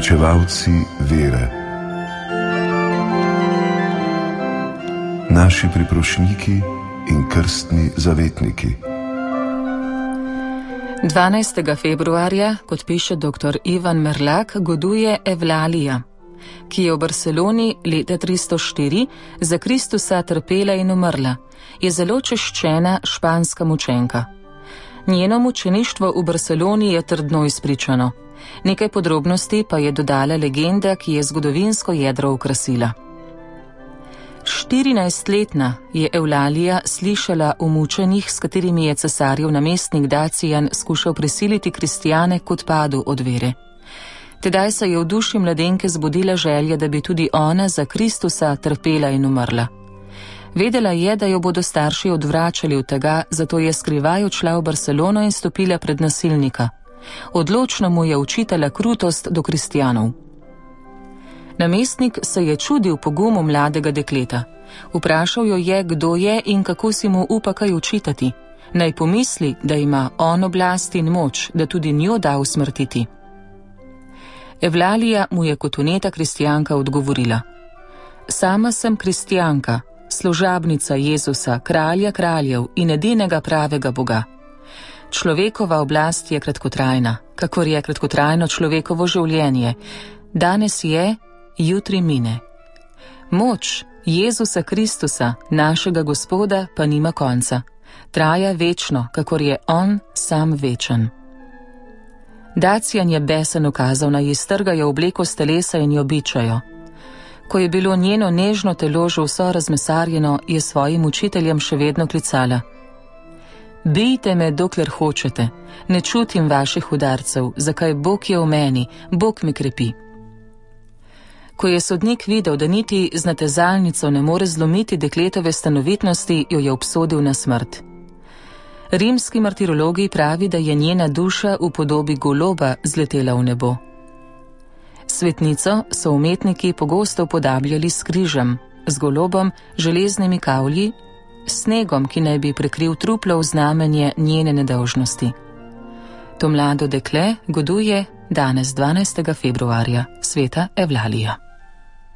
Pričevalci vere. Naši priprošniki in krstni zavetniki. 12. februarja, kot piše dr. Ivan Merlak, goduje Evlalija, ki je v Barceloni leta 304 za Kristusa trpela in umrla, je zelo češčena španska mučenka. Njeno mučeništvo v Barceloni je trdno izpričano. Nekaj podrobnosti pa je dodala legenda, ki je zgodovinsko jedro okrasila. 14-letna je Evlalija slišala o mučenjih, s katerimi je cesarjev namestnik Dacijan skušal prisiliti kristjane k odpadu od vere. Tedaj se je v duši mladenke zbudila želja, da bi tudi ona za Kristusa trpela in umrla. Vedela je, da jo bodo starši odvračali od tega, zato je skrivaj odšla v Barcelono in stopila pred nasilnika. Odločno mu je učitala krutost do kristjanov. Namestnik se je čudil pogumu mladega dekleta. Vprašal jo je, kdo je in kako si mu upa kaj učitati. Naj pomisli, da ima on oblast in moč, da tudi njo da usmrtiti. Evlalija mu je kot vneta kristjanka odgovorila: sama sem kristjanka, služabnica Jezusa, kralja kraljev in edinega pravega Boga. Človekova oblast je kratkotrajna, kakor je kratkotrajno človekovo življenje. Danes je, jutri mine. Moč Jezusa Kristusa, našega Gospoda, pa nima konca. Traja večno, kakor je on sam večen. Dacijan je besen ukazal, naj ji strgajo obleko s telesa in jo bičajo. Ko je bilo njeno nežno telo že vso razmesarjeno, je svojim učiteljem še vedno klicala: bijte me, dokler hočete, ne čutim vaših udarcev, zakaj Bog je v meni, Bog mi krepi. Ko je sodnik videl, da niti z natezalnico ne more zlomiti dekletove stanovitnosti, jo je obsodil na smrt. Rimski martirologi pravi, da je njena duša v podobi goloba zletela v nebo. Svetnico so umetniki pogosto upodabljali s križem, z golobom, železnimi kavlji, snegom, ki naj bi prekril truplo v znamenje njene nedolžnosti. To mlado dekle goduje danes 12. februarja, sveta Evlalija.